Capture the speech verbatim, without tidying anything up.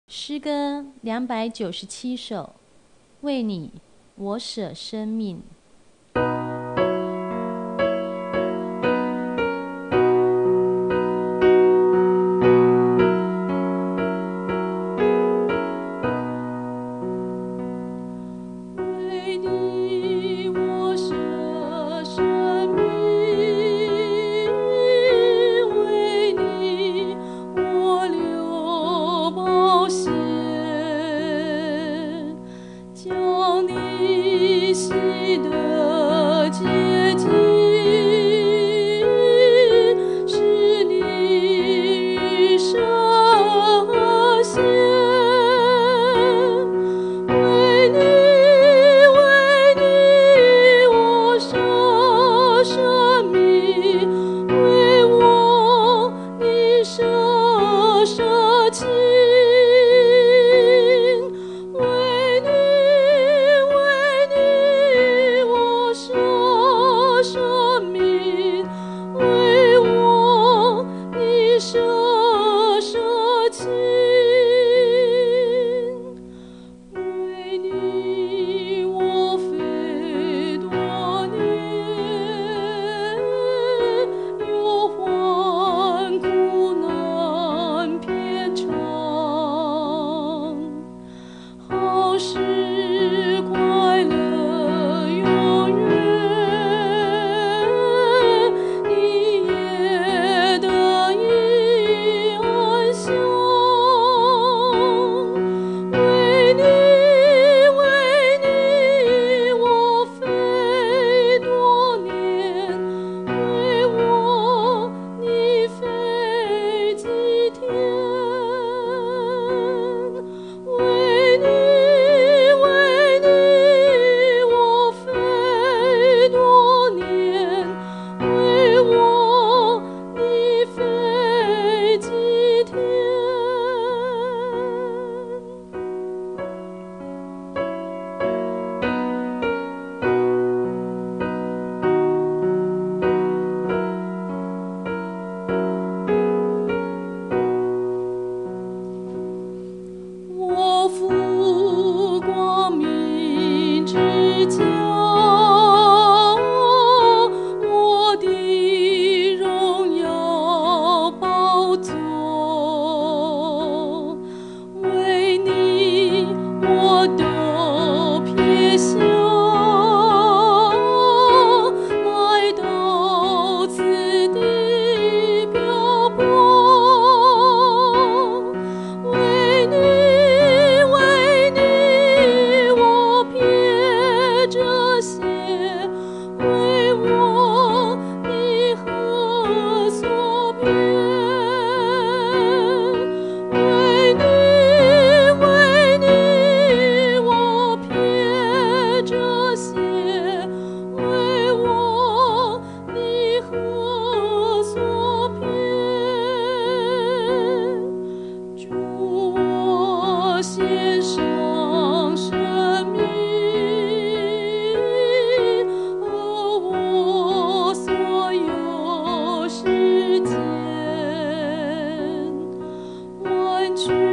诗歌两百九十七首，为你，我舍生命。 为你，我舍生命，为你，我流宝血，将你喜的洁净，使你余生显。为你，为你，我舍生命，为我，你舍舍情。为你，为你，我舍生命，为我，你舍舍情。为你，我费多年，忧患苦难遍尝，好使快乐永远，你也得以安详。为你，为你，我费多年，为我，你费几天。为你，为你，我费多年，为我，你费几天。我负光明之家，我的荣耀宝座，为你，我都撇下，埋到此地漂泊。为你，为你，我撇这些，为我，你何所撇？为你，为你，我撇这些，为我，你何所撇？主，我献上生命，和我所有时间，完全